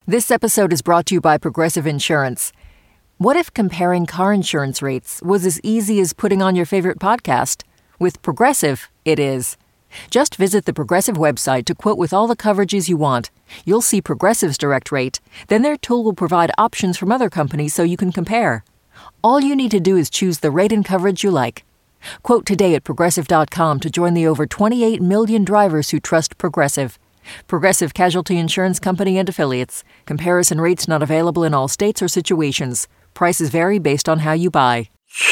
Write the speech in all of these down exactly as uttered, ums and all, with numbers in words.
This episode is brought to you by Progressive Insurance. What if comparing car insurance rates was as easy as putting on your favorite podcast? With Progressive, it is. Just visit the Progressive website to quote with all the coverages you want. You'll see Progressive's direct rate. Then their tool will provide options from other companies so you can compare. All you need to do is choose the rate and coverage you like. Quote today at Progressive dot com to join the over twenty-eight million drivers who trust Progressive. Progressive Casualty Insurance Company and Affiliates. Comparison rates not available in all states or situations. Prices vary based on how you buy.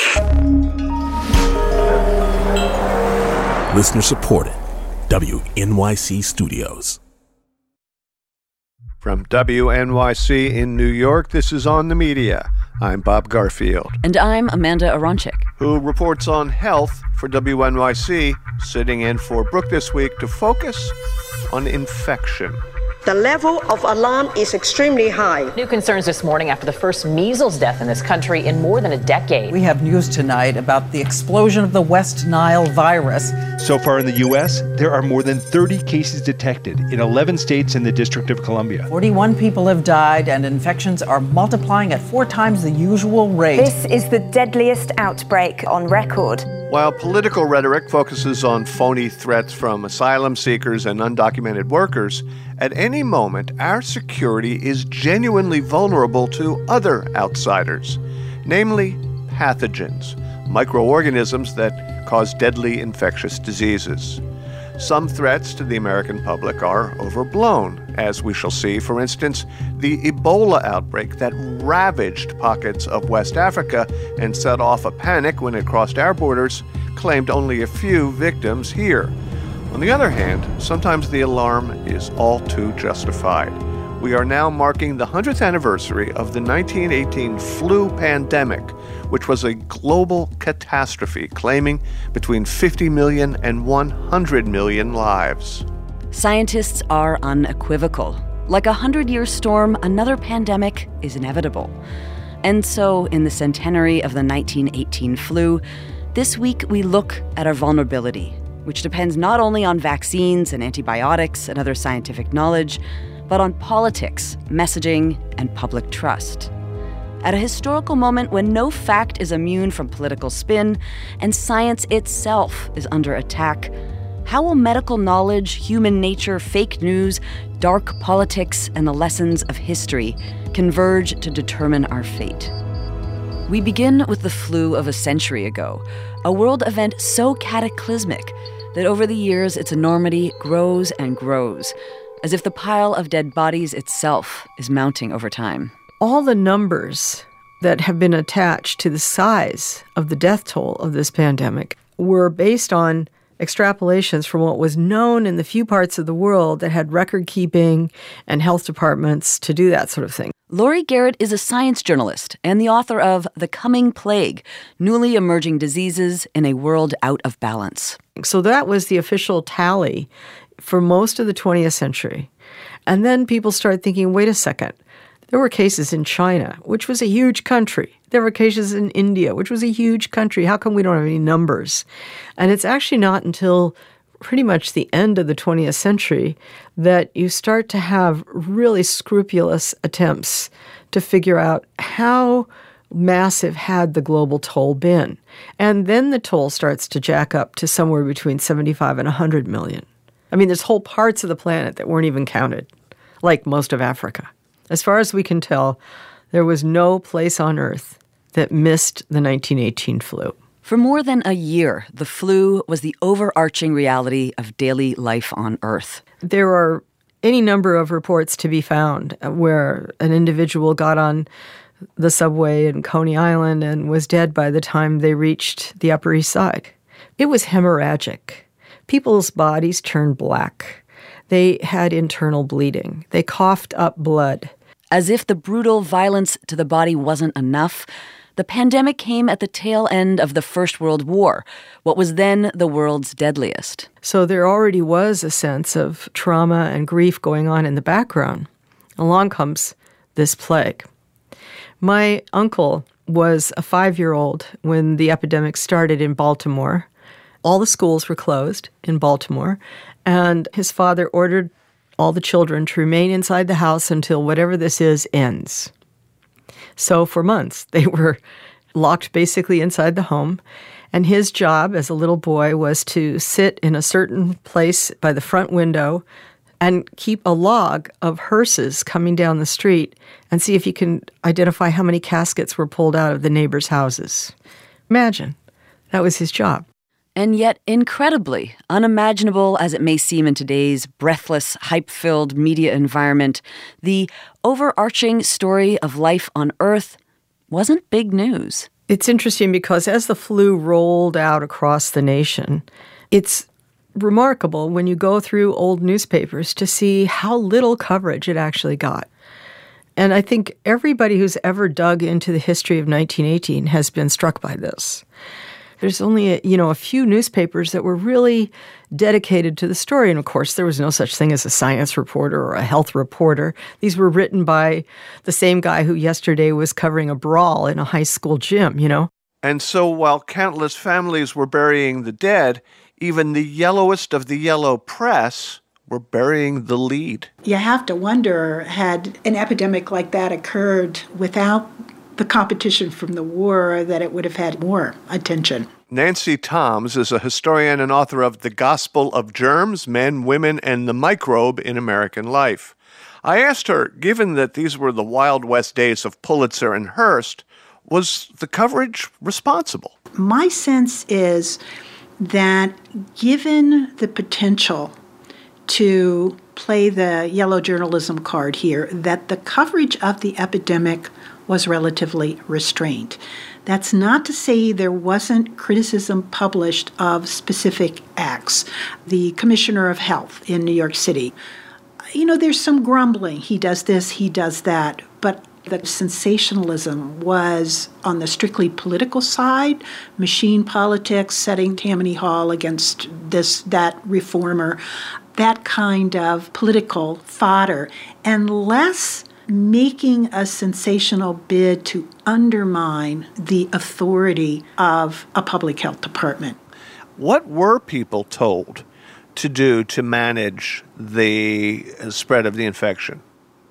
Listener supported. W N Y C Studios. From W N Y C in New York, this is On the Media. I'm Bob Garfield. And I'm Amanda Aronczyk, who reports on health for W N Y C, sitting in for Brooke this week to focus on infection. The level of alarm is extremely high. New concerns this morning after the first measles death in this country in more than a decade. We have news tonight about the explosion of the West Nile virus. So far in the U S, there are more than thirty cases detected in eleven states and the District of Columbia. forty-one people have died, and infections are multiplying at four times the usual rate. This is the deadliest outbreak on record. While political rhetoric focuses on phony threats from asylum seekers and undocumented workers, at any moment, our security is genuinely vulnerable to other outsiders, namely pathogens, microorganisms that cause deadly infectious diseases. Some threats to the American public are overblown, as we shall see, for instance, the Ebola outbreak that ravaged pockets of West Africa and set off a panic when it crossed our borders, claimed only a few victims here. On the other hand, sometimes the alarm is all too justified. We are now marking the one hundredth anniversary of the nineteen eighteen flu pandemic, which was a global catastrophe claiming between fifty million and one hundred million lives. Scientists are unequivocal. Like a hundred-year storm, another pandemic is inevitable. And so, in the centenary of the nineteen eighteen flu, this week we look at our vulnerability, which depends not only on vaccines and antibiotics and other scientific knowledge, but on politics, messaging, and public trust. At a historical moment when no fact is immune from political spin and science itself is under attack, how will medical knowledge, human nature, fake news, dark politics, and the lessons of history converge to determine our fate? We begin with the flu of a century ago, a world event so cataclysmic that over the years its enormity grows and grows, as if the pile of dead bodies itself is mounting over time. All the numbers that have been attached to the size of the death toll of this pandemic were based on extrapolations from what was known in the few parts of the world that had record-keeping and health departments to do that sort of thing. Laurie Garrett is a science journalist and the author of The Coming Plague, Newly Emerging Diseases in a World Out of Balance. So that was the official tally for most of the twentieth century. And then people started thinking, wait a second, there were cases in China, which was a huge country. There were cases in India, which was a huge country. How come we don't have any numbers? And it's actually not until pretty much the end of the twentieth century that you start to have really scrupulous attempts to figure out how massive had the global toll been. And then the toll starts to jack up to somewhere between seventy-five and one hundred million. I mean, there's whole parts of the planet that weren't even counted, like most of Africa. As far as we can tell, there was no place on Earth that missed the nineteen eighteen flu. For more than a year, the flu was the overarching reality of daily life on Earth. There are any number of reports to be found where an individual got on the subway in Coney Island and was dead by the time they reached the Upper East Side. It was hemorrhagic. People's bodies turned black. They had internal bleeding. They coughed up blood. As if the brutal violence to the body wasn't enough, the pandemic came at the tail end of the First World War, what was then the world's deadliest. So there already was a sense of trauma and grief going on in the background. Along comes this plague. My uncle was a five-year-old when the epidemic started in Baltimore. All the schools were closed in Baltimore, and his father ordered all the children to remain inside the house until whatever this is ends. So for months, they were locked basically inside the home. And his job as a little boy was to sit in a certain place by the front window and keep a log of hearses coming down the street and see if he can identify how many caskets were pulled out of the neighbors' houses. Imagine. That was his job. And yet, incredibly, unimaginable as it may seem in today's breathless, hype-filled media environment, the overarching story of life on Earth wasn't big news. It's interesting because as the flu rolled out across the nation, it's remarkable when you go through old newspapers to see how little coverage it actually got. And I think everybody who's ever dug into the history of nineteen eighteen has been struck by this. There's only, a, you know, a few newspapers that were really dedicated to the story. And of course, there was no such thing as a science reporter or a health reporter. These were written by the same guy who yesterday was covering a brawl in a high school gym, you know. And so while countless families were burying the dead, even the yellowest of the yellow press were burying the lead. You have to wonder, had an epidemic like that occurred without the competition from the war, that it would have had more attention. Nancy Toms is a historian and author of The Gospel of Germs, Men, Women, and the Microbe in American Life. I asked her, given that these were the Wild West days of Pulitzer and Hearst, was the coverage responsible? My sense is that given the potential to play the yellow journalism card here, that the coverage of the epidemic was relatively restrained. That's not to say there wasn't criticism published of specific acts. The Commissioner of Health in New York City, you know, there's some grumbling. He does this, he does that. But the sensationalism was on the strictly political side, machine politics, setting Tammany Hall against this, that reformer, that kind of political fodder, and less making a sensational bid to undermine the authority of a public health department. What were people told to do to manage the spread of the infection?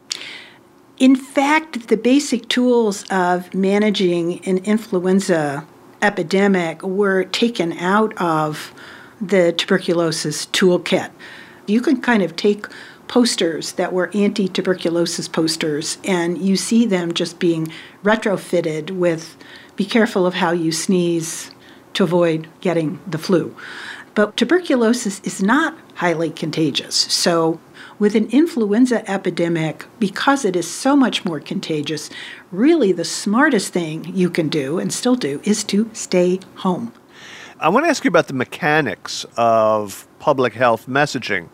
In fact, the basic tools of managing an influenza epidemic were taken out of the tuberculosis toolkit. You can kind of take posters that were anti-tuberculosis posters, and you see them just being retrofitted with be careful of how you sneeze to avoid getting the flu. But tuberculosis is not highly contagious. So with an influenza epidemic, because it is so much more contagious, really the smartest thing you can do, and still do, is to stay home. I want to ask you about the mechanics of public health messaging.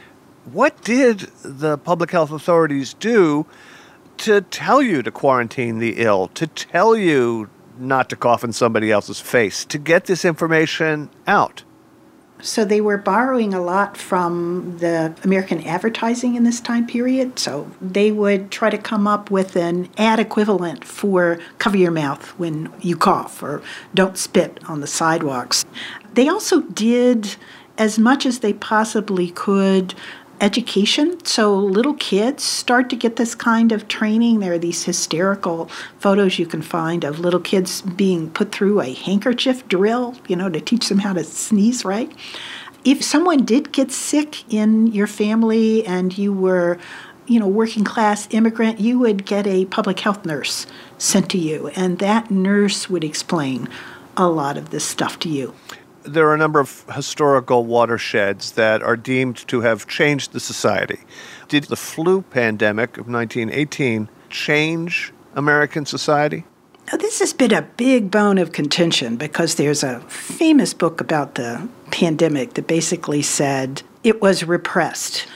What did the public health authorities do to tell you to quarantine the ill, to tell you not to cough in somebody else's face, to get this information out? So they were borrowing a lot from the American advertising in this time period. So they would try to come up with an ad equivalent for cover your mouth when you cough or don't spit on the sidewalks. They also did as much as they possibly could education. So little kids start to get this kind of training. There are these hysterical photos you can find of little kids being put through a handkerchief drill, you know, to teach them how to sneeze right. If someone did get sick in your family and you were, you know, working class immigrant, you would get a public health nurse sent to you, and that nurse would explain a lot of this stuff to you. There are a number of historical watersheds that are deemed to have changed the society. Did the flu pandemic of nineteen eighteen change American society? Now, this has been a big bone of contention because there's a famous book about the pandemic that basically said it was repressed.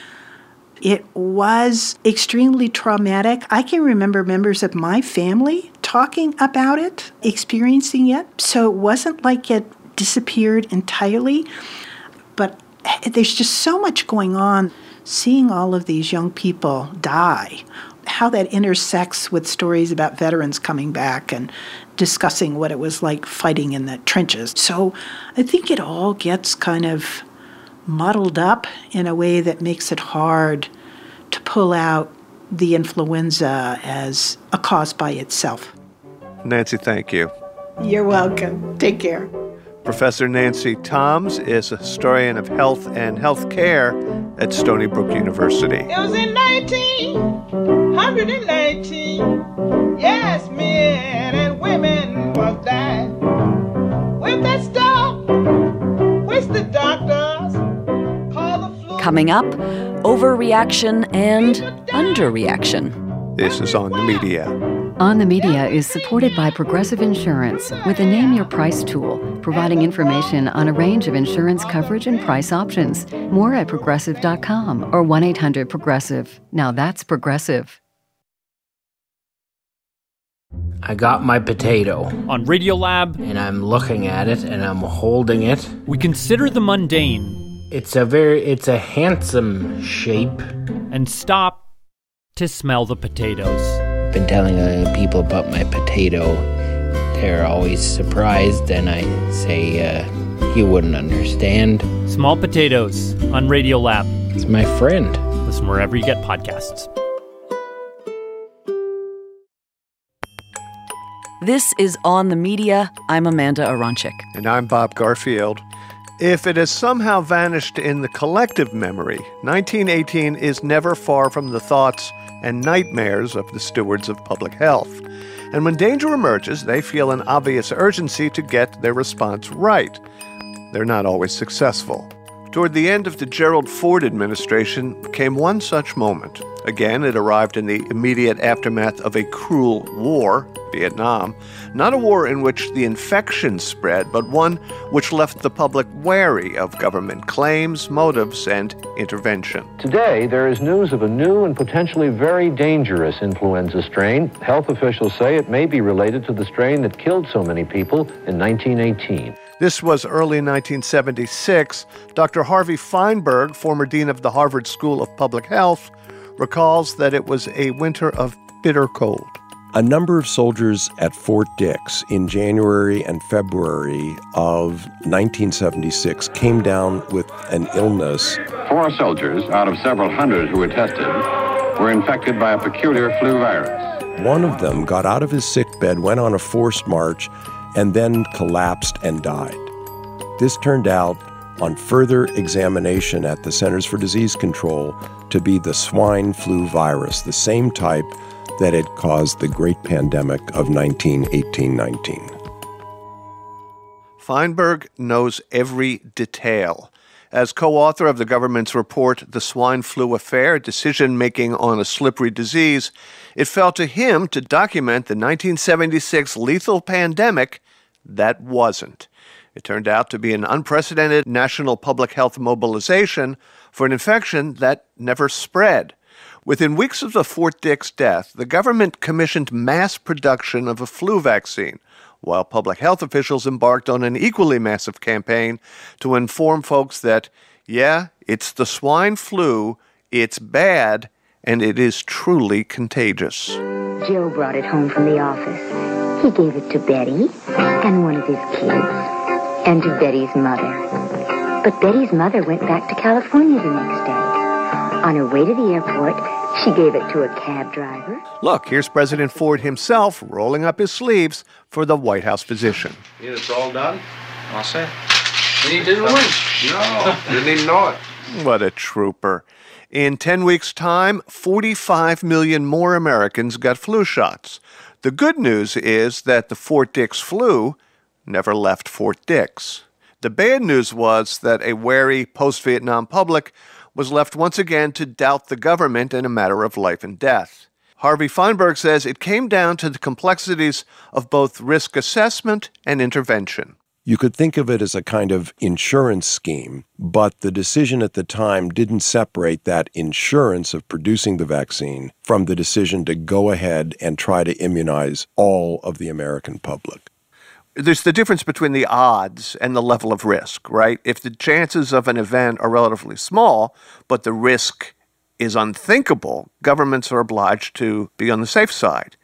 It was extremely traumatic. I can remember members of my family talking about it, experiencing it. So it wasn't like it disappeared entirely, but there's just so much going on. Seeing all of these young people die, how that intersects with stories about veterans coming back and discussing what it was like fighting in the trenches. So I think it all gets kind of muddled up in a way that makes it hard to pull out the influenza as a cause by itself. Nancy, thank you. You're welcome. Take care. Professor Nancy Toms is a historian of health and health care at Stony Brook University. It was in nineteen nineteen. Yes, men and women was dying. With that stuff, which the doctors call the flu. Coming up, overreaction and underreaction. This is On the Media. On the Media is supported by Progressive Insurance with a Name Your Price tool, providing information on a range of insurance coverage and price options. More at progressive dot com or one eight hundred progressive. Now that's Progressive. I got my potato. On Radiolab. And I'm looking at it and I'm holding it. We consider the mundane. It's a very, it's a handsome shape. And stop to smell the potatoes. Been telling uh, people about my potato. They're always surprised, and I say, uh, you wouldn't understand. Small Potatoes on Radiolab. It's my friend. Listen wherever you get podcasts. This is On the Media. I'm Amanda Aronczyk. And I'm Bob Garfield. If it has somehow vanished in the collective memory, nineteen eighteen is never far from the thoughts and nightmares of the stewards of public health. And when danger emerges, they feel an obvious urgency to get their response right. They're not always successful. Toward the end of the Gerald Ford administration came one such moment. Again, it arrived in the immediate aftermath of a cruel war, Vietnam. Not a war in which the infection spread, but one which left the public wary of government claims, motives, and intervention. Today, there is news of a new and potentially very dangerous influenza strain. Health officials say it may be related to the strain that killed so many people in nineteen eighteen. This was early nineteen seventy-six. Doctor Harvey Feinberg, former dean of the Harvard School of Public Health, recalls that it was a winter of bitter cold. A number of soldiers at Fort Dix in January and February of nineteen seventy-six came down with an illness. Four soldiers out of several hundred who were tested were infected by a peculiar flu virus. One of them got out of his sickbed, went on a forced march, and then collapsed and died. This turned out, on further examination at the Centers for Disease Control, to be the swine flu virus, the same type that had caused the great pandemic of nineteen eighteen nineteen. Feinberg knows every detail. As co-author of the government's report, The Swine Flu Affair, Decision-Making on a Slippery Disease, it fell to him to document the nineteen seventy-six lethal pandemic that wasn't. It turned out to be an unprecedented national public health mobilization for an infection that never spread. Within weeks of the Fort Dix death, the government commissioned mass production of a flu vaccine, while public health officials embarked on an equally massive campaign to inform folks that, yeah, it's the swine flu, it's bad, and it is truly contagious. Joe brought it home from the office. He gave it to Betty and one of his kids, and to Betty's mother. But Betty's mother went back to California the next day. On her way to the airport, she gave it to a cab driver. Look, here's President Ford himself rolling up his sleeves for the White House position. It's all done. All set. And he didn't win. No, didn't even know it. What a trooper. In ten weeks' time, forty-five million more Americans got flu shots. The good news is that the Fort Dix flu never left Fort Dix. The bad news was that a wary post-Vietnam public was left once again to doubt the government in a matter of life and death. Harvey Feinberg says it came down to the complexities of both risk assessment and intervention. You could think of it as a kind of insurance scheme, but the decision at the time didn't separate that insurance of producing the vaccine from the decision to go ahead and try to immunize all of the American public. There's the difference between the odds and the level of risk, right? If the chances of an event are relatively small, but the risk is unthinkable, governments are obliged to be on the safe side.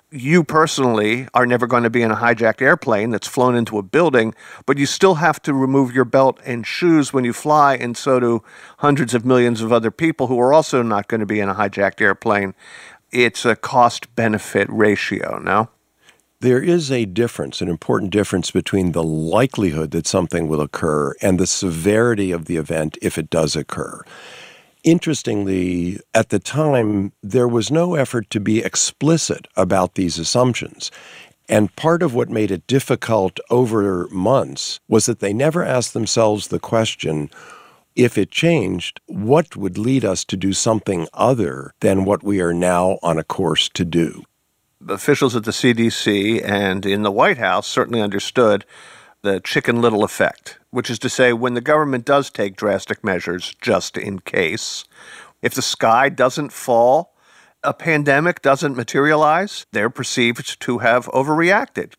You personally are never going to be in a hijacked airplane that's flown into a building, but you still have to remove your belt and shoes when you fly, and so do hundreds of millions of other people who are also not going to be in a hijacked airplane. It's a cost-benefit ratio, no? There is a difference, an important difference between the likelihood that something will occur and the severity of the event if it does occur. Interestingly, at the time, there was no effort to be explicit about these assumptions. And part of what made it difficult over months was that they never asked themselves the question, if it changed, what would lead us to do something other than what we are now on a course to do? Officials at the C D C and in the White House certainly understood the Chicken Little effect, which is to say when the government does take drastic measures just in case, if the sky doesn't fall, a pandemic doesn't materialize, they're perceived to have overreacted.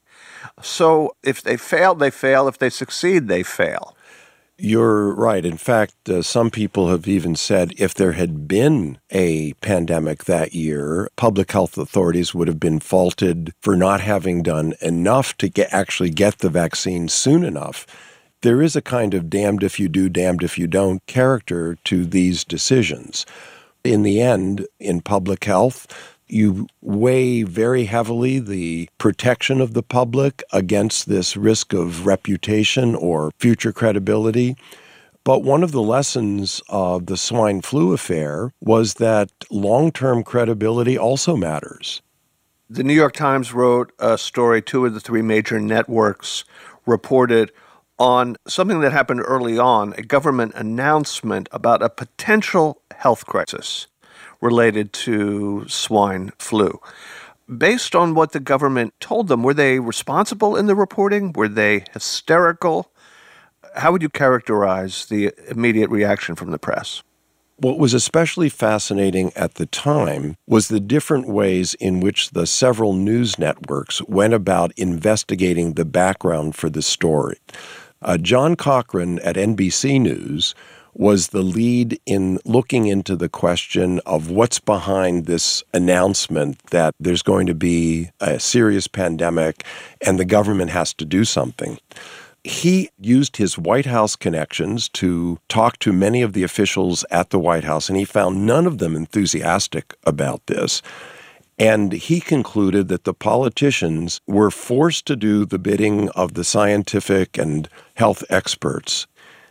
So if they fail, they fail. If they succeed, they fail. You're right. In fact, uh, some people have even said if there had been a pandemic that year, public health authorities would have been faulted for not having done enough to get, actually get the vaccine soon enough. There is a kind of damned if you do, damned if you don't character to these decisions. In the end, in public health, you weigh very heavily the protection of the public against this risk of reputation or future credibility. But one of the lessons of the swine flu affair was that long-term credibility also matters. The New York Times wrote a story, two of the three major networks reported on something that happened early on, a government announcement about a potential health crisis related to swine flu. Based on what the government told them, were they responsible in the reporting? Were they hysterical? How would you characterize the immediate reaction from the press? What was especially fascinating at the time was the different ways in which the several news networks went about investigating the background for the story. Uh, John Cochrane at N B C News was the lead in looking into the question of what's behind this announcement that there's going to be a serious pandemic and the government has to do something. He used his White House connections to talk to many of the officials at the White House, and he found none of them enthusiastic about this. And he concluded that the politicians were forced to do the bidding of the scientific and health experts.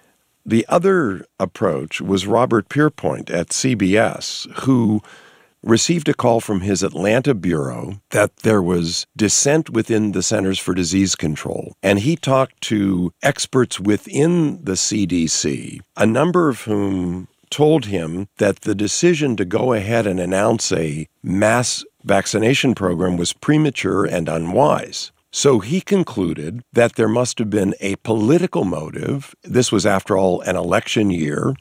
The other approach was Robert Pierpoint at C B S, who received a call from his Atlanta bureau that there was dissent within the Centers for Disease Control. And he talked to experts within the C D C, a number of whom told him that the decision to go ahead and announce a mass vaccination program was premature and unwise. So he concluded that there must have been a political motive. This was, after all, an election year,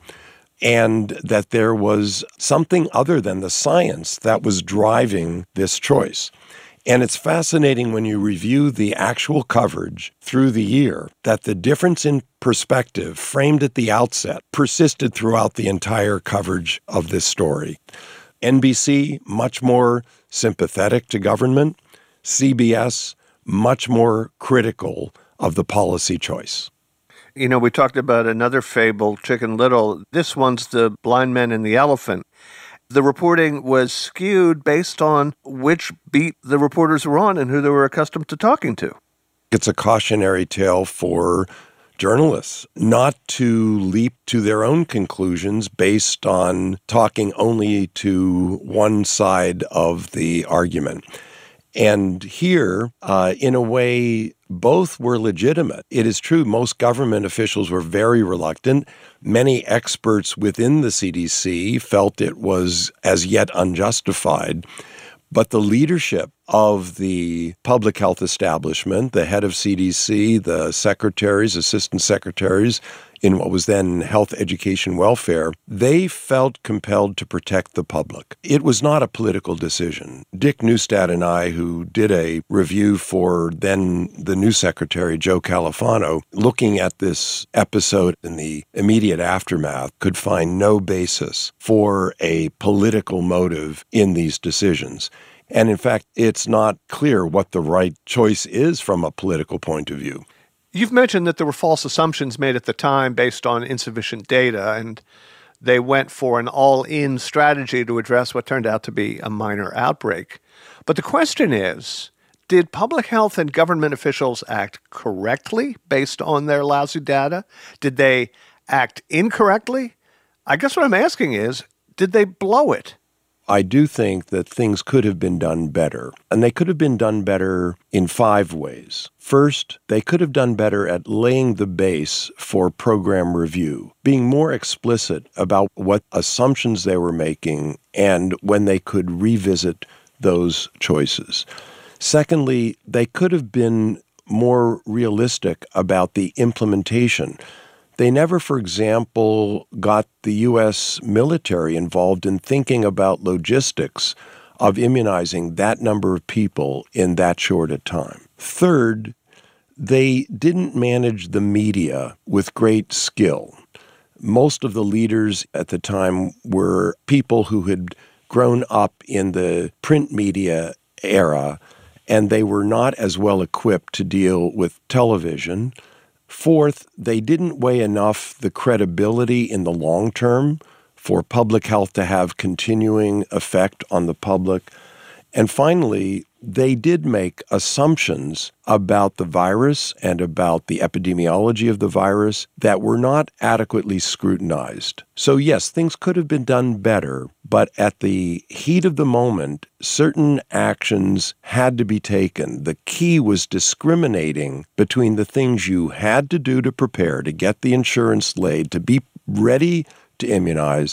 and that there was something other than the science that was driving this choice. And it's fascinating when you review the actual coverage through the year that the difference in perspective framed at the outset persisted throughout the entire coverage of this story. N B C, much more sympathetic to government. C B S, much more critical of the policy choice. You know, we talked about another fable, Chicken Little. This one's the blind man and the elephant. The reporting was skewed based on which beat the reporters were on and who they were accustomed to talking to. It's a cautionary tale for journalists not to leap to their own conclusions based on talking only to one side of the argument. And here, uh, in a way, both were legitimate. It is true most government officials were very reluctant. Many experts within the C D C felt it was as yet unjustified. But the leadership of the public health establishment, the head of C D C, the secretaries, assistant secretaries in what was then Health, Education, Welfare, they felt compelled to protect the public. It was not a political decision. Dick Neustadt and I, who did a review for then the new secretary, Joe Califano, looking at this episode in the immediate aftermath, could find no basis for a political motive in these decisions. And in fact, it's not clear what the right choice is from a political point of view. You've mentioned that there were false assumptions made at the time based on insufficient data, and they went for an all-in strategy to address what turned out to be a minor outbreak. But the question is, did public health and government officials act correctly based on their lousy data? Did they act incorrectly? I guess what I'm asking is, did they blow it? I do think that things could have been done better, and they could have been done better in five ways. First, they could have done better at laying the base for program review, being more explicit about what assumptions they were making and when they could revisit those choices. Secondly, they could have been more realistic about the implementation. They never, for example, got the U S military involved in thinking about logistics of immunizing that number of people in that short a time. Third, they didn't manage the media with great skill. Most of the leaders at the time were people who had grown up in the print media era, and they were not as well equipped to deal with television. Fourth, they didn't weigh enough the credibility in the long term for public health to have continuing effect on the public. And finally, they did make assumptions about the virus and about the epidemiology of the virus that were not adequately scrutinized. So yes, things could have been done better, but at the heat of the moment, certain actions had to be taken. The key was discriminating between the things you had to do to prepare, to get the insurance laid, to be ready to immunize,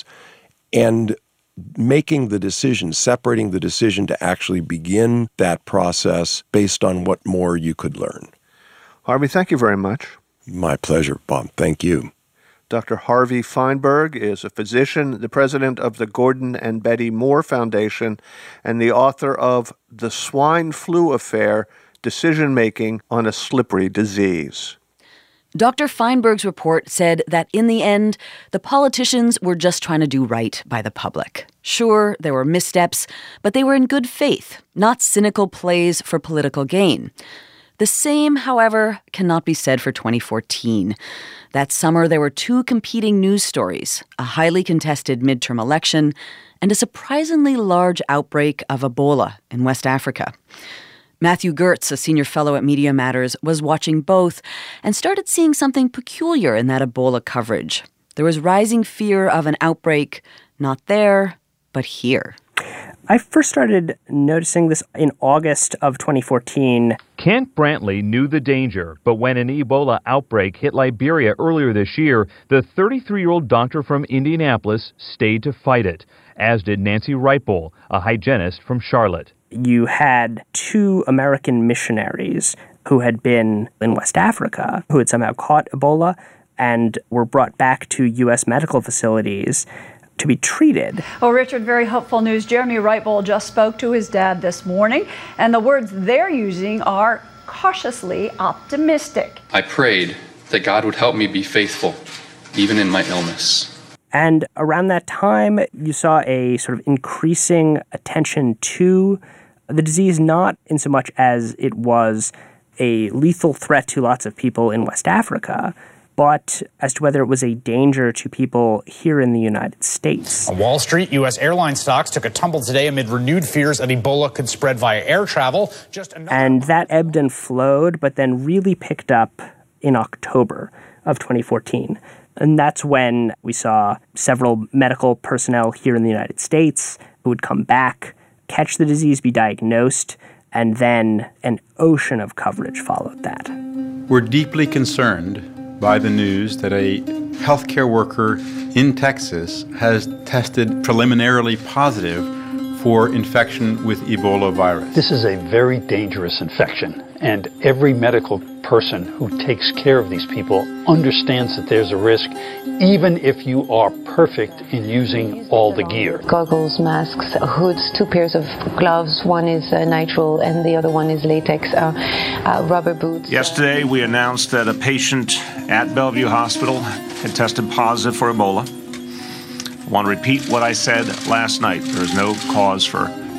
and making the decision, separating the decision to actually begin that process based on what more you could learn. Harvey, thank you very much. My pleasure, Bob. Thank you. Doctor Harvey Fineberg is a physician, the president of the Gordon and Betty Moore Foundation, and the author of The Swine Flu Affair, Decision-Making on a Slippery Disease. Doctor Fineberg's report said that in the end, the politicians were just trying to do right by the public. Sure, there were missteps, but they were in good faith, not cynical plays for political gain. The same, however, cannot be said for twenty fourteen. That summer, there were two competing news stories, a highly contested midterm election and a surprisingly large outbreak of Ebola in West Africa. Matthew Gertz, a senior fellow at Media Matters, was watching both and started seeing something peculiar in that Ebola coverage. There was rising fear of an outbreak, not there, but here. I first started noticing this in August of twenty fourteen. Kent Brantley knew the danger, but when an Ebola outbreak hit Liberia earlier this year, the thirty-three-year-old doctor from Indianapolis stayed to fight it, as did Nancy Wrightbull, a hygienist from Charlotte. You had two American missionaries who had been in West Africa, who had somehow caught Ebola and were brought back to U S medical facilities to be treated. Well, Richard, very hopeful news. Jeremy Wrightbull just spoke to his dad this morning, and the words they're using are cautiously optimistic. I prayed that God would help me be faithful, even in my illness. And around that time, you saw a sort of increasing attention to the disease, not in so much as it was a lethal threat to lots of people in West Africa, but as to whether it was a danger to people here in the United States. On Wall Street, U S airline stocks took a tumble today amid renewed fears that Ebola could spread via air travel. Just another- and that ebbed and flowed, but then really picked up in October of twenty fourteen. And that's when we saw several medical personnel here in the United States who would come back, catch the disease, be diagnosed, and then an ocean of coverage followed that. We're deeply concerned by the news that a healthcare worker in Texas has tested preliminarily positive for infection with Ebola virus. This is a very dangerous infection, and every medical person who takes care of these people understands that there's a risk, even if you are perfect in using all the gear. Goggles, masks, hoods, two pairs of gloves. One is uh, nitrile and the other one is latex, uh, uh, rubber boots. Yesterday, we announced that a patient at Bellevue Hospital had tested positive for Ebola. I want to repeat what I said last night. There is no cause for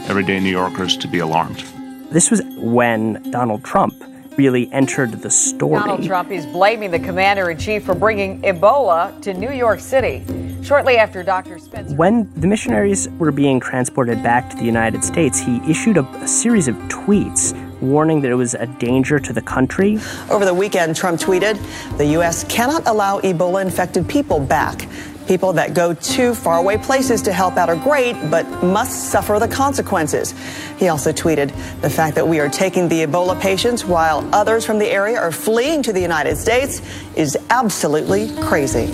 everyday New Yorkers to be alarmed. This was when Donald Trump really entered the story. Donald Trump is blaming the commander-in-chief for bringing Ebola to New York City. Shortly after Doctor Spencer... When the missionaries were being transported back to the United States, he issued a, a series of tweets warning that it was a danger to the country. Over the weekend, Trump tweeted, the U S cannot allow Ebola-infected people back. People that go to faraway places to help out are great, but must suffer the consequences. He also tweeted, the fact that we are taking the Ebola patients while others from the area are fleeing to the United States is absolutely crazy.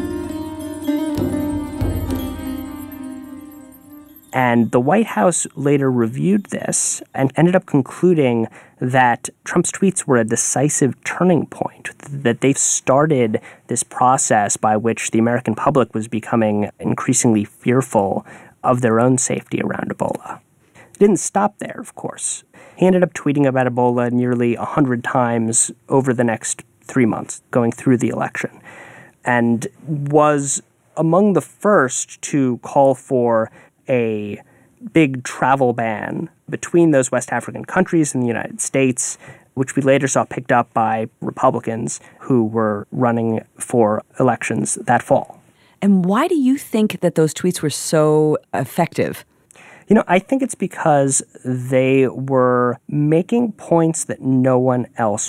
And the White House later reviewed this and ended up concluding that Trump's tweets were a decisive turning point, that they've started this process by which the American public was becoming increasingly fearful of their own safety around Ebola. It didn't stop there, of course. He ended up tweeting about Ebola nearly one hundred times over the next three months, going through the election, and was among the first to call for a big travel ban between those West African countries and the United States, which we later saw picked up by Republicans who were running for elections that fall. And why do you think that those tweets were so effective? You know, I think it's because they were making points that no one else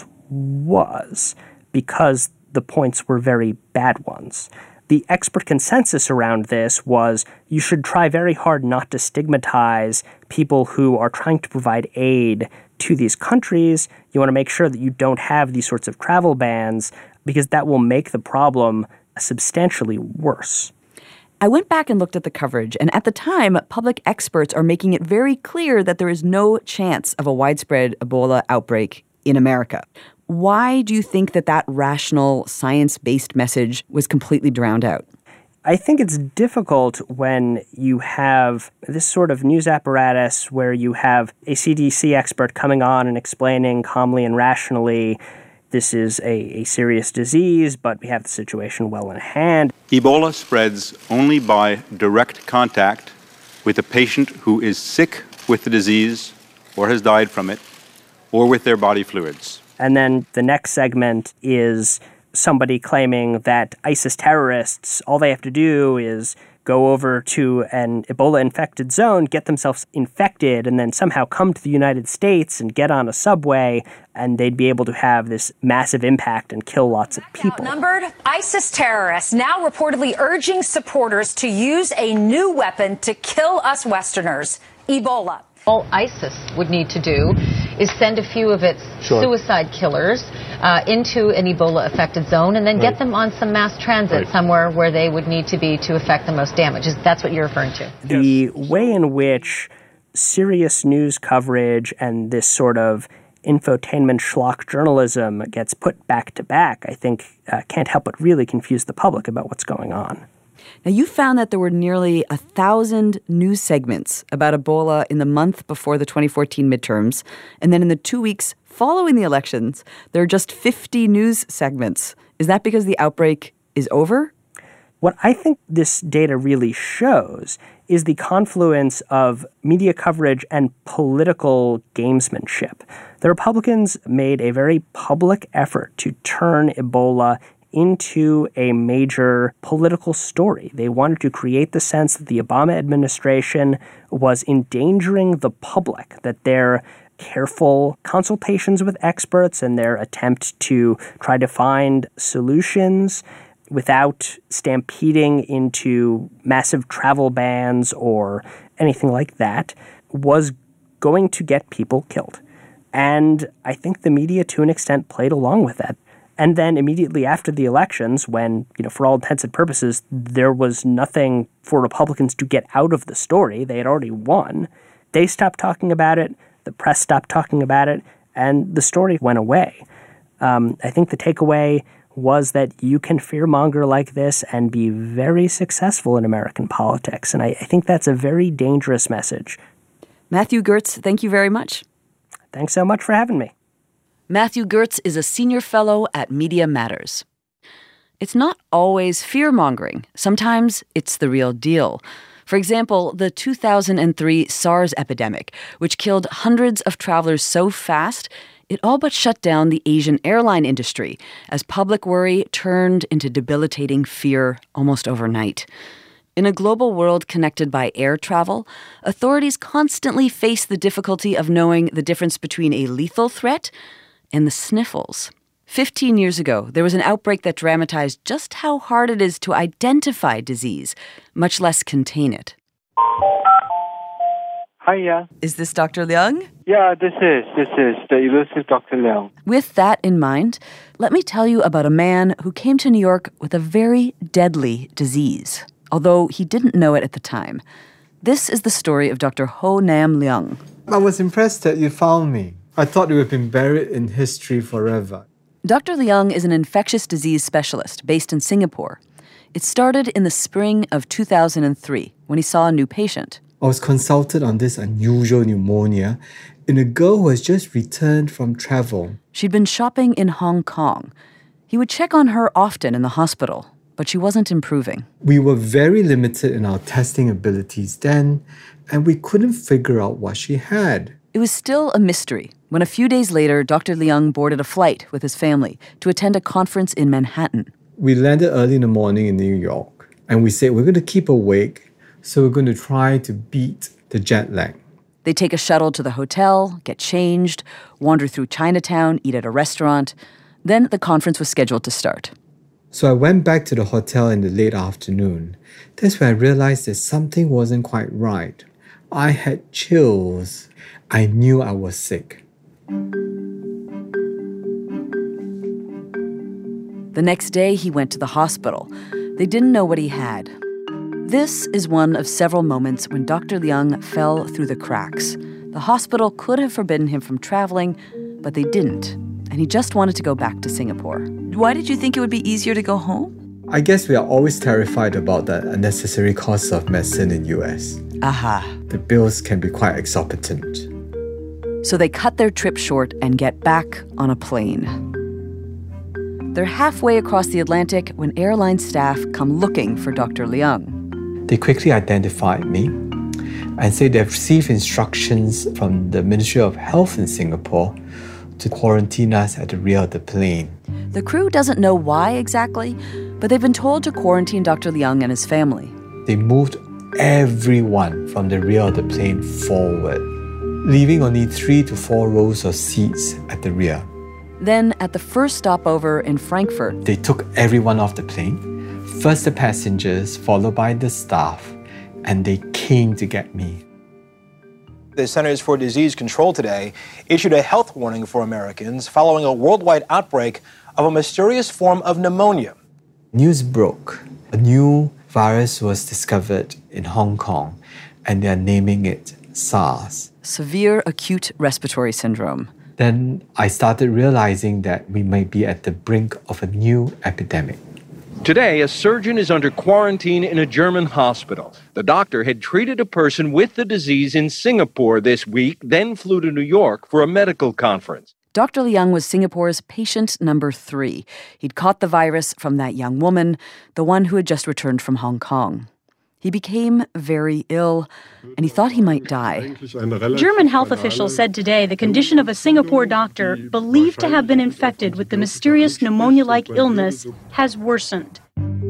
was, because the points were very bad ones. The expert consensus around this was you should try very hard not to stigmatize people who are trying to provide aid to these countries. You want to make sure that you don't have these sorts of travel bans, because that will make the problem substantially worse. I went back and looked at the coverage, and at the time, public experts are making it very clear that there is no chance of a widespread Ebola outbreak in America. Why do you think that that rational, science-based message was completely drowned out? I think it's difficult when you have this sort of news apparatus where you have a C D C expert coming on and explaining calmly and rationally, this is a, a serious disease, but we have the situation well in hand. Ebola spreads only by direct contact with a patient who is sick with the disease or has died from it, or with their body fluids. And then the next segment is somebody claiming that ISIS terrorists, all they have to do is go over to an Ebola-infected zone, get themselves infected, and then somehow come to the United States and get on a subway, and they'd be able to have this massive impact and kill lots of people. Outnumbered ISIS terrorists now reportedly urging supporters to use a new weapon to kill us Westerners, Ebola. All ISIS would need to do is send a few of its sure. suicide killers uh, into an Ebola-affected zone and then right. get them on some mass transit right. somewhere where they would need to be to affect the most damage. That's what you're referring to. The way in which serious news coverage and this sort of infotainment schlock journalism gets put back to back, I think, uh, can't help but really confuse the public about what's going on. Now, you found that there were nearly a thousand news segments about Ebola in the month before the twenty fourteen midterms. And then in the two weeks following the elections, there are just fifty news segments. Is that because the outbreak is over? What I think this data really shows is the confluence of media coverage and political gamesmanship. The Republicans made a very public effort to turn Ebola into a major political story. They wanted to create the sense that the Obama administration was endangering the public, that their careful consultations with experts and their attempt to try to find solutions without stampeding into massive travel bans or anything like that was going to get people killed. And I think the media, to an extent, played along with that. And then immediately after the elections, when, you know, for all intents and purposes, there was nothing for Republicans to get out of the story, they had already won, they stopped talking about it, the press stopped talking about it, and the story went away. Um, I think the takeaway was that you can fearmonger like this and be very successful in American politics. And I, I think that's a very dangerous message. Matthew Gertz, thank you very much. Thanks so much for having me. Matthew Gertz is a senior fellow at Media Matters. It's not always fear-mongering. Sometimes it's the real deal. For example, the two thousand three SARS epidemic, which killed hundreds of travelers so fast, it all but shut down the Asian airline industry as public worry turned into debilitating fear almost overnight. In a global world connected by air travel, authorities constantly face the difficulty of knowing the difference between a lethal threat and the sniffles. Fifteen years ago, there was an outbreak that dramatized just how hard it is to identify disease, much less contain it. Hiya. Is this Doctor Leung? Yeah, this is. This is the elusive Doctor Leung. With that in mind, let me tell you about a man who came to New York with a very deadly disease, although he didn't know it at the time. This is the story of Doctor Ho Nam Leung. I was impressed that you found me. I thought you had been buried in history forever. Doctor Leung is an infectious disease specialist based in Singapore. It started in the spring of two thousand three when he saw a new patient. I was consulted on this unusual pneumonia in a girl who has just returned from travel. She'd been shopping in Hong Kong. He would check on her often in the hospital, but she wasn't improving. We were very limited in our testing abilities then, and we couldn't figure out what she had. It was still a mystery when a few days later, Doctor Leung boarded a flight with his family to attend a conference in Manhattan. We landed early in the morning in New York, and we said we're going to keep awake, so we're going to try to beat the jet lag. They take a shuttle to the hotel, get changed, wander through Chinatown, eat at a restaurant. Then the conference was scheduled to start. So I went back to the hotel in the late afternoon. That's when I realized that something wasn't quite right. I had chills. I knew I was sick. The next day, he went to the hospital. They didn't know what he had. This is one of several moments when Doctor Leung fell through the cracks. The hospital could have forbidden him from traveling, but they didn't. And he just wanted to go back to Singapore. Why did you think it would be easier to go home? I guess we are always terrified about the unnecessary costs of medicine in U S. Aha. The bills can be quite exorbitant. So they cut their trip short and get back on a plane. They're halfway across the Atlantic when airline staff come looking for Doctor Leung. They quickly identified me and said they've received instructions from the Ministry of Health in Singapore to quarantine us at the rear of the plane. The crew doesn't know why exactly, but they've been told to quarantine Doctor Leung and his family. They moved everyone from the rear of the plane forward, leaving only three to four rows of seats at the rear. Then, at the first stopover in Frankfurt, they took everyone off the plane, first the passengers, followed by the staff, and they came to get me. The Centers for Disease Control today issued a health warning for Americans following a worldwide outbreak of a mysterious form of pneumonia. News broke. A new virus was discovered in Hong Kong, and they are naming it SARS. Severe acute respiratory syndrome. Then I started realizing that we might be at the brink of a new epidemic. Today, a surgeon is under quarantine in a German hospital. The doctor had treated a person with the disease in Singapore this week, then flew to New York for a medical conference. Doctor Leung was Singapore's patient number three. He'd caught the virus from that young woman, the one who had just returned from Hong Kong. He became very ill, and he thought he might die. German health officials said today the condition of a Singapore doctor believed to have been infected with the mysterious pneumonia-like illness has worsened.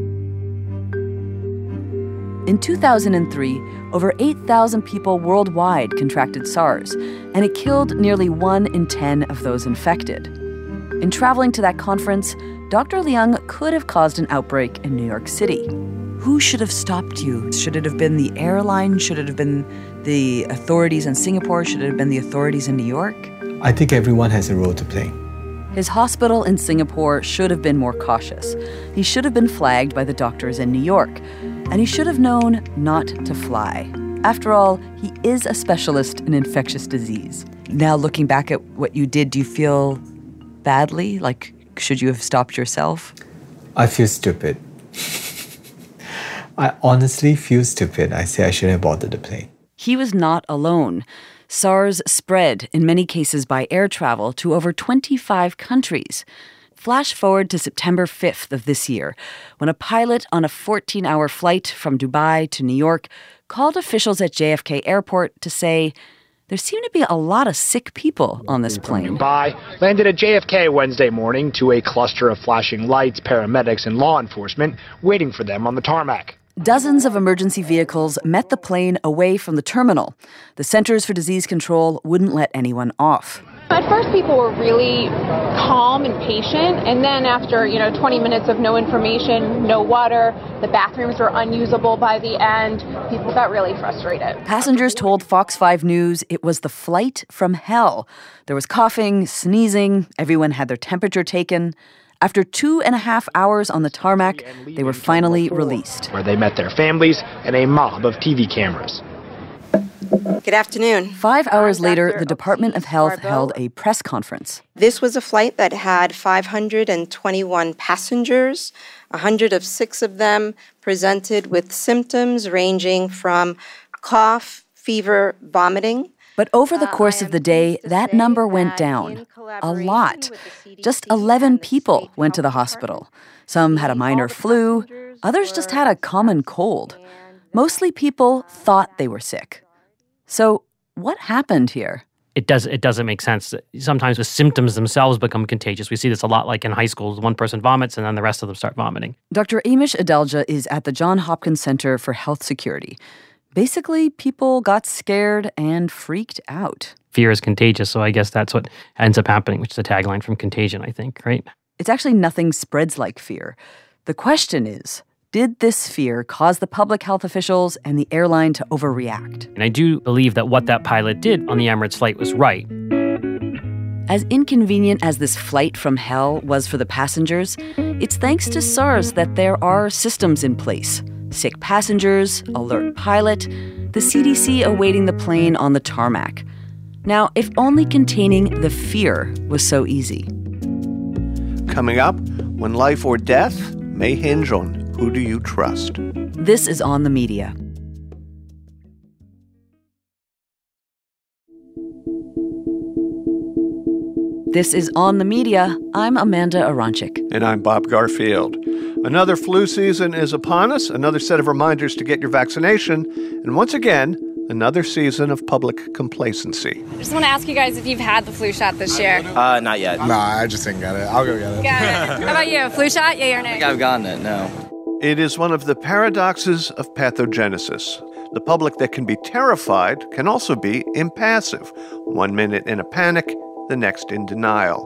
In two thousand three, over eight thousand people worldwide contracted SARS, and it killed nearly one in ten of those infected. In traveling to that conference, Doctor Leung could have caused an outbreak in New York City. Who should have stopped you? Should it have been the airline? Should it have been the authorities in Singapore? Should it have been the authorities in New York? I think everyone has a role to play. His hospital in Singapore should have been more cautious. He should have been flagged by the doctors in New York. And he should have known not to fly. After all, he is a specialist in infectious disease. Now, looking back at what you did, do you feel badly? Like, should you have stopped yourself? I feel stupid. I honestly feel stupid. I say I shouldn't have boarded the plane. He was not alone. SARS spread, in many cases by air travel, to over twenty-five countries. Flash forward to September fifth of this year, when a pilot on a fourteen-hour flight from Dubai to New York called officials at J F K Airport to say there seemed to be a lot of sick people on this plane. By landed at J F K Wednesday morning to a cluster of flashing lights, paramedics, and law enforcement waiting for them on the tarmac. Dozens of emergency vehicles met the plane away from the terminal. The Centers for Disease Control wouldn't let anyone off. At first, people were really calm and patient, and then after, you know, twenty minutes of no information, no water, the bathrooms were unusable by the end, people got really frustrated. Passengers told Fox five News it was the flight from hell. There was coughing, sneezing, everyone had their temperature taken. After two and a half hours on the tarmac, they were finally released. Where they met their families and a mob of T V cameras. Good afternoon. Five hours later, the Department of Health held a press conference. This was a flight that had five hundred twenty-one passengers. one hundred six of them presented with symptoms ranging from cough, fever, vomiting. But over the course of the day, that number went down. A lot. Just eleven people went to the hospital. Some had a minor flu. Others just had a common cold. Mostly people thought they were sick. So what happened here? It does. It doesn't make sense. Sometimes the symptoms themselves become contagious. We see this a lot like in high schools. One person vomits and then the rest of them start vomiting. Doctor Amish Adelja is at the Johns Hopkins Center for Health Security. Basically, people got scared and freaked out. Fear is contagious, so I guess that's what ends up happening, which is a tagline from Contagion, I think, right? It's actually nothing spreads like fear. The question is, did this fear cause the public health officials and the airline to overreact? And I do believe that what that pilot did on the Emirates flight was right. As inconvenient as this flight from hell was for the passengers, it's thanks to SARS that there are systems in place. Sick passengers, alert pilot, the C D C awaiting the plane on the tarmac. Now, if only containing the fear was so easy. Coming up, when life or death may hinge on who do you trust. This is On the Media. This is On the Media. I'm Amanda Aronchik. And I'm Bob Garfield. Another flu season is upon us, another set of reminders to get your vaccination, and once again, another season of public complacency. I just want to ask you guys if you've had the flu shot this year. Uh, not yet. Nah, I just ain't got it. I'll go get it. Got it. How about you? Flu shot, yay or nay? I think I've gotten it, no. It is one of the paradoxes of pathogenesis. The public that can be terrified can also be impassive. One minute in a panic, the next in denial.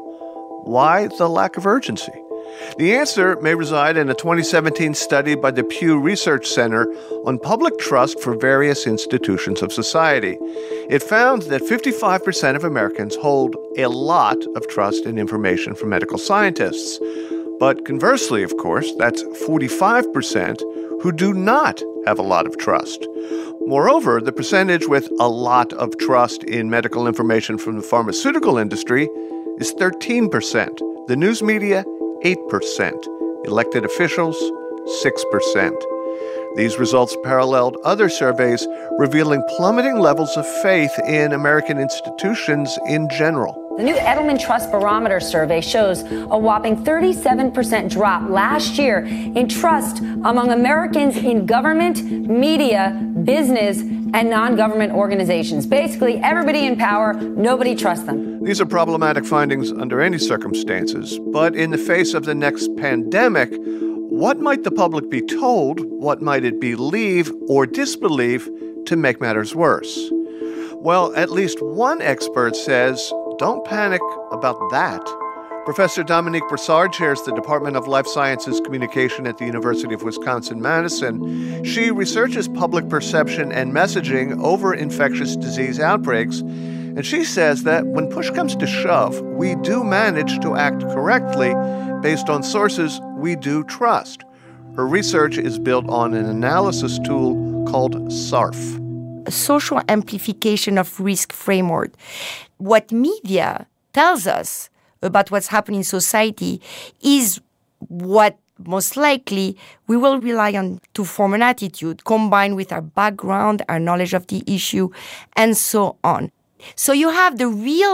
Why the lack of urgency? The answer may reside in a twenty seventeen study by the Pew Research Center on public trust for various institutions of society. It found that fifty-five percent of Americans hold a lot of trust in information from medical scientists. But conversely, of course, that's forty-five percent who do not have a lot of trust. Moreover, the percentage with a lot of trust in medical information from the pharmaceutical industry is thirteen percent. The news media, eight percent. Elected officials, six percent. These results paralleled other surveys revealing plummeting levels of faith in American institutions in general. The new Edelman Trust Barometer survey shows a whopping thirty-seven percent drop last year in trust among Americans in government, media, business, and non-government organizations. Basically, everybody in power, nobody trusts them. These are problematic findings under any circumstances, but in the face of the next pandemic, what might the public be told, what might it believe or disbelieve to make matters worse? Well, at least one expert says, don't panic about that. Professor Dominique Brassard chairs the Department of Life Sciences Communication at the University of Wisconsin-Madison. She researches public perception and messaging over infectious disease outbreaks, and she says that when push comes to shove, we do manage to act correctly based on sources we do trust. Her research is built on an analysis tool called SARF. A social amplification of risk framework. What media tells us about what's happening in society is what most likely we will rely on to form an attitude combined with our background, our knowledge of the issue, and so on. So you have the real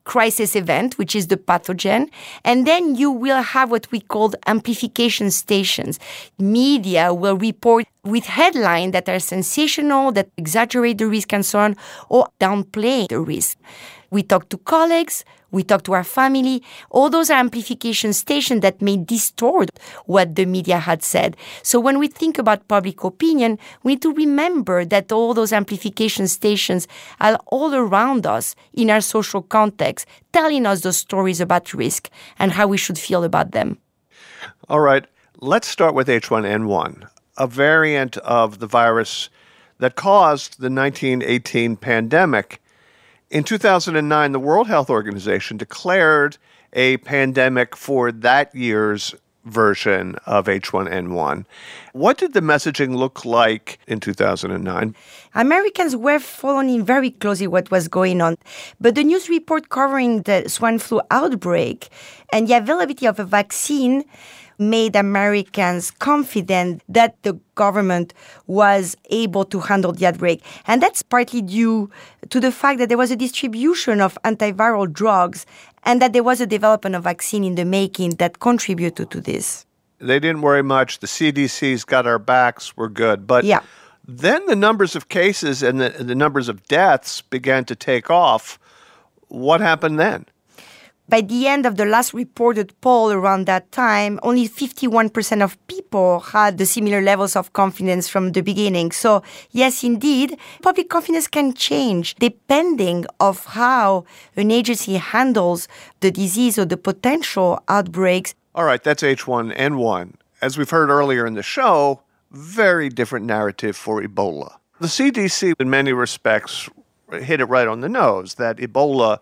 crisis event, which is the pathogen. And then you will have what we call amplification stations. Media will report with headlines that are sensational, that exaggerate the risk and so on, or downplay the risk. We talk to colleagues, we talk to our family. All those are amplification stations that may distort what the media had said. So when we think about public opinion, we need to remember that all those amplification stations are all around us in our social context, telling us those stories about risk and how we should feel about them. All right, let's start with H one N one, a variant of the virus that caused the nineteen eighteen pandemic. In two thousand nine, the World Health Organization declared a pandemic for that year's version of H one N one. What did the messaging look like in two thousand nine? Americans were following very closely what was going on, but the news report covering the swine flu outbreak and the availability of a vaccine made Americans confident that the government was able to handle the outbreak. And that's partly due to the fact that there was a distribution of antiviral drugs and that there was a development of vaccine in the making that contributed to this. They didn't worry much. The C D C's got our backs. We're good. But yeah. Then the numbers of cases and the, the numbers of deaths began to take off. What happened then? By the end of the last reported poll around that time, only fifty-one percent of people had the similar levels of confidence from the beginning. So, yes, indeed, public confidence can change depending of how an agency handles the disease or the potential outbreaks. All right, that's H one N one. As we've heard earlier in the show, very different narrative for Ebola. The C D C, in many respects, hit it right on the nose, that Ebola,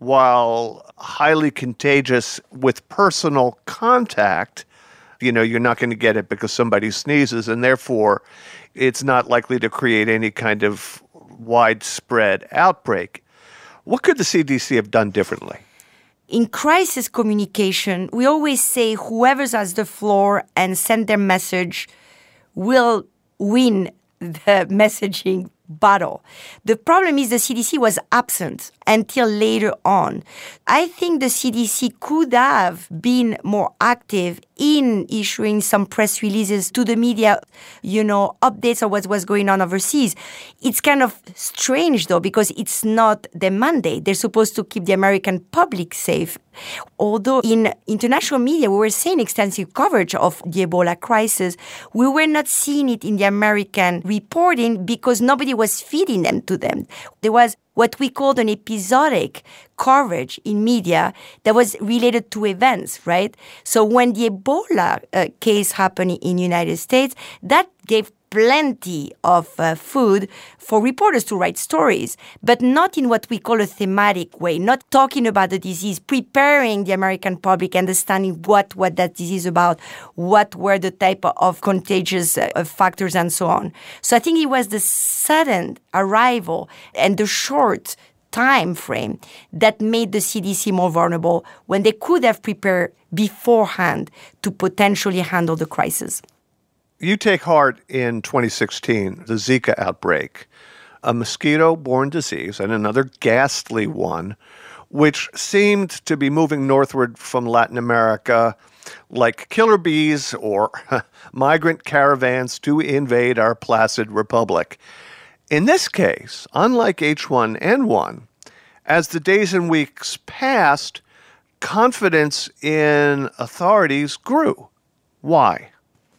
while highly contagious with personal contact, you know, you're not going to get it because somebody sneezes, and therefore it's not likely to create any kind of widespread outbreak. What could the C D C have done differently? In crisis communication, we always say whoever's has the floor and send their message will win the messaging battle. The problem is the C D C was absent until later on. I think the C D C could have been more active in issuing some press releases to the media, you know, updates of what was going on overseas. It's kind of strange, though, because it's not their mandate. They're supposed to keep the American public safe. Although in international media, we were seeing extensive coverage of the Ebola crisis, we were not seeing it in the American reporting because nobody was feeding them to them. There was what we called an episodic coverage in media that was related to events, right? So when the Ebola uh, case happened in the United States, that gave plenty of uh, food for reporters to write stories, but not in what we call a thematic way, not talking about the disease, preparing the American public, understanding what, what that disease is about, what were the type of contagious uh, factors and so on. So I think it was the sudden arrival and the short time frame that made the C D C more vulnerable when they could have prepared beforehand to potentially handle the crisis. You take heart in twenty sixteen, the Zika outbreak, a mosquito-borne disease and another ghastly one, which seemed to be moving northward from Latin America like killer bees or migrant caravans to invade our placid republic. In this case, unlike H one N one, as the days and weeks passed, confidence in authorities grew. Why?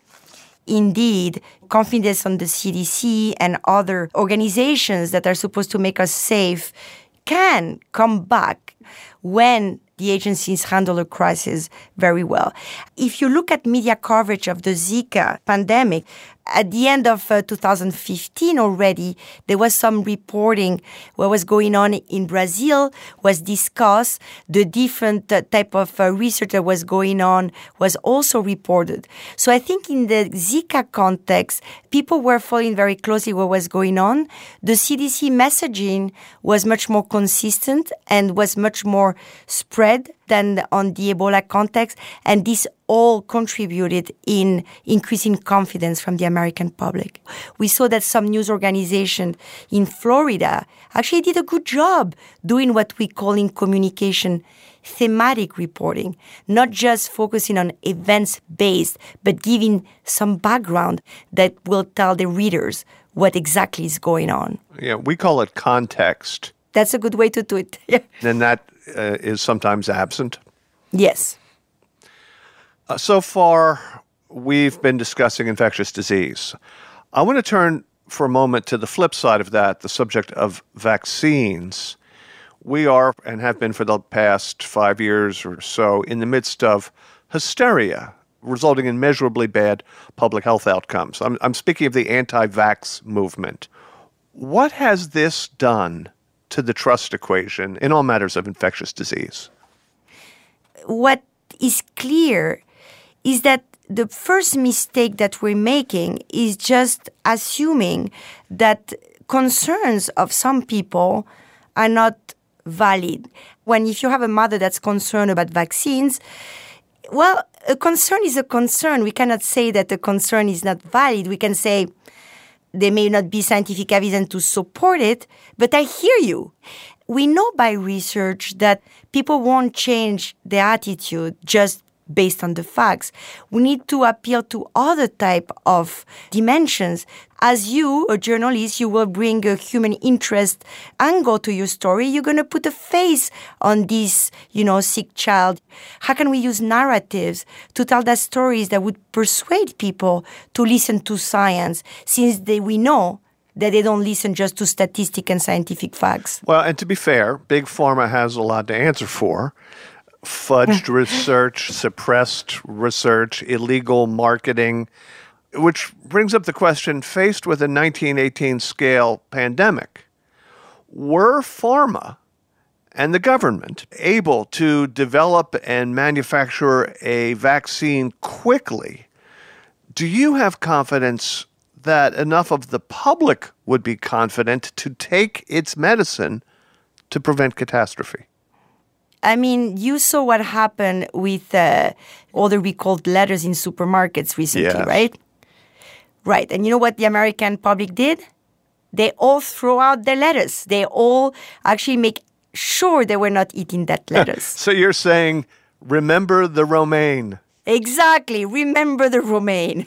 Indeed, confidence on the C D C and other organizations that are supposed to make us safe can come back when the agencies handle a crisis very well. If you look at media coverage of the Zika pandemic, at the end of uh, two thousand fifteen already, there was some reporting what was going on in Brazil, was discussed. The different uh, type of uh, research that was going on was also reported. So I think in the Zika context, people were following very closely what was going on. The C D C messaging was much more consistent and was much more spread than on the Ebola context, and this all contributed in increasing confidence from the American public. We saw that some news organization in Florida actually did a good job doing what we call in communication thematic reporting, not just focusing on events-based, but giving some background that will tell the readers what exactly is going on. Yeah, we call it context. That's a good way to do it. And that uh, is sometimes absent. Yes. Uh, so far, we've been discussing infectious disease. I want to turn for a moment to the flip side of that, the subject of vaccines. We are, and have been for the past five years or so, in the midst of hysteria, resulting in measurably bad public health outcomes. I'm, I'm speaking of the anti-vax movement. What has this done to the trust equation in all matters of infectious disease? What is clear is that the first mistake that we're making is just assuming that concerns of some people are not valid. When if you have a mother that's concerned about vaccines, well, a concern is a concern. We cannot say that the concern is not valid. We can say there may not be scientific evidence to support it, but I hear you. We know by research that people won't change their attitude just based on the facts. We need to appeal to other type of dimensions. As you, a journalist, you will bring a human interest angle to your story. You're going to put a face on this, you know, sick child. How can we use narratives to tell the stories that would persuade people to listen to science, since they, we know that they don't listen just to statistics and scientific facts? Well, and to be fair, Big Pharma has a lot to answer for. Fudged research, suppressed research, illegal marketing, which brings up the question, faced with a nineteen eighteen scale pandemic, were pharma and the government able to develop and manufacture a vaccine quickly? Do you have confidence that enough of the public would be confident to take its medicine to prevent catastrophe? I mean, you saw what happened with uh, all the recalled letters in supermarkets recently, yes. right? Right. And you know what the American public did? They all threw out their letters. They all actually make sure they were not eating that lettuce. So you're saying, remember the romaine. Exactly. Remember the romaine.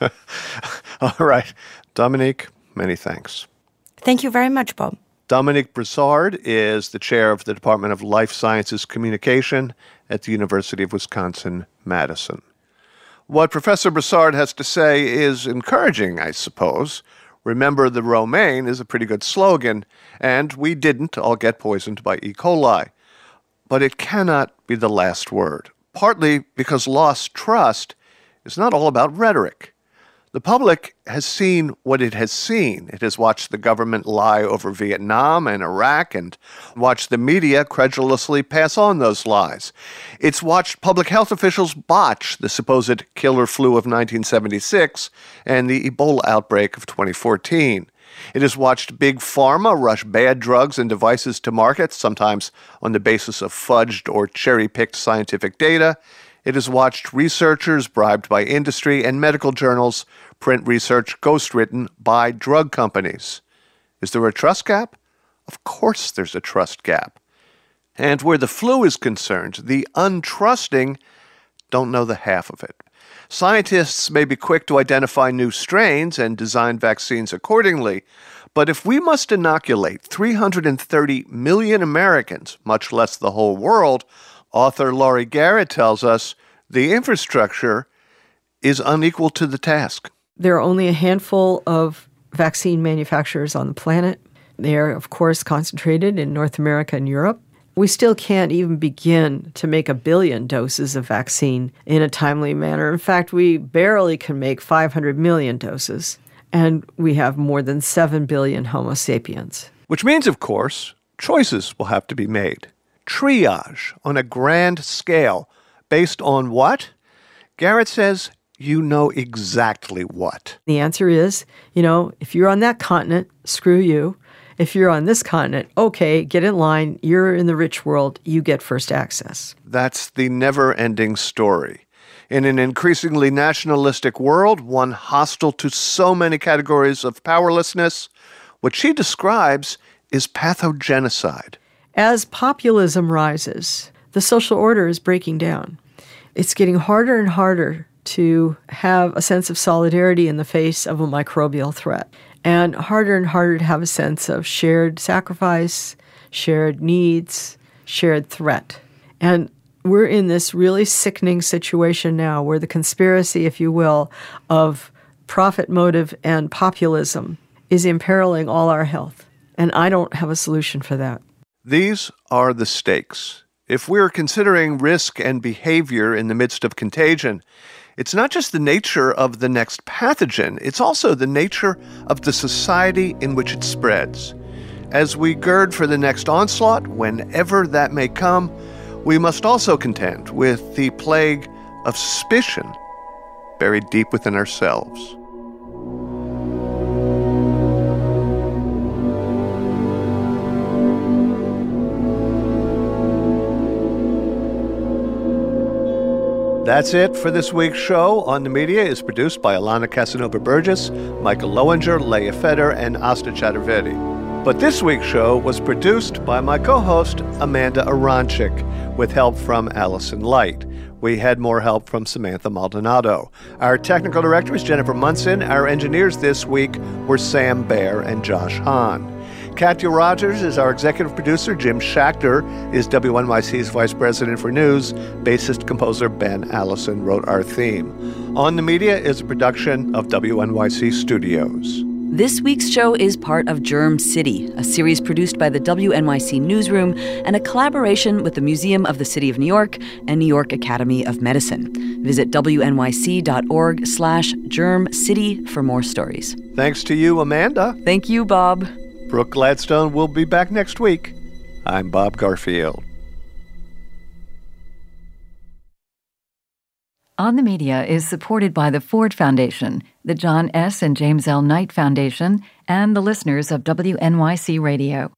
All right. Dominique, many thanks. Thank you very much, Bob. Dominique Brassard is the chair of the Department of Life Sciences Communication at the University of Wisconsin-Madison. What Professor Brassard has to say is encouraging, I suppose. Remember the romaine is a pretty good slogan, and we didn't all get poisoned by E. coli. But it cannot be the last word, partly because lost trust is not all about rhetoric. The public has seen what it has seen. It has watched the government lie over Vietnam and Iraq and watched the media credulously pass on those lies. It's watched public health officials botch the supposed killer flu of nineteen seventy-six and the Ebola outbreak of twenty fourteen. It has watched Big Pharma rush bad drugs and devices to market, sometimes on the basis of fudged or cherry-picked scientific data. It has watched researchers bribed by industry and medical journals print research ghostwritten by drug companies. Is there a trust gap? Of course there's a trust gap. And where the flu is concerned, the untrusting don't know the half of it. Scientists may be quick to identify new strains and design vaccines accordingly, but if we must inoculate three hundred thirty million Americans, much less the whole world, author Laurie Garrett tells us the infrastructure is unequal to the task. There are only a handful of vaccine manufacturers on the planet. They are, of course, concentrated in North America and Europe. We still can't even begin to make a billion doses of vaccine in a timely manner. In fact, we barely can make five hundred million doses, and we have more than seven billion Homo sapiens. Which means, of course, choices will have to be made. Triage on a grand scale based on what? Garrett says, you know exactly what. The answer is, you know, if you're on that continent, screw you. If you're on this continent, okay, get in line. You're in the rich world. You get first access. That's the never-ending story. In an increasingly nationalistic world, one hostile to so many categories of powerlessness, what she describes is pathogenocide. As populism rises, the social order is breaking down. It's getting harder and harder to have a sense of solidarity in the face of a microbial threat, and harder and harder to have a sense of shared sacrifice, shared needs, shared threat. And we're in this really sickening situation now where the conspiracy, if you will, of profit motive and populism is imperiling all our health. And I don't have a solution for that. These are the stakes. If we're considering risk and behavior in the midst of contagion, it's not just the nature of the next pathogen, it's also the nature of the society in which it spreads. As we gird for the next onslaught, whenever that may come, we must also contend with the plague of suspicion buried deep within ourselves. That's it for this week's show. On the Media is produced by Alana Casanova-Burgess, Michael Lowinger, Leah Feder, and Asta Chaturvedi. But this week's show was produced by my co-host, Amanda Aronchik, with help from Allison Light. We had more help from Samantha Maldonado. Our technical director is Jennifer Munson. Our engineers this week were Sam Baer and Josh Hahn. Katya Rogers is our executive producer. Jim Schachter is W N Y C's vice president for news. Bassist composer Ben Allison wrote our theme. On the Media is a production of W N Y C Studios. This week's show is part of Germ City, a series produced by the W N Y C Newsroom and a collaboration with the Museum of the City of New York and New York Academy of Medicine. Visit W N Y C dot org slash Germ City for more stories. Thanks to you, Amanda. Thank you, Bob. Brooke Gladstone will be back next week. I'm Bob Garfield. On the Media is supported by the Ford Foundation, the John S. and James L. Knight Foundation, and the listeners of W N Y C Radio.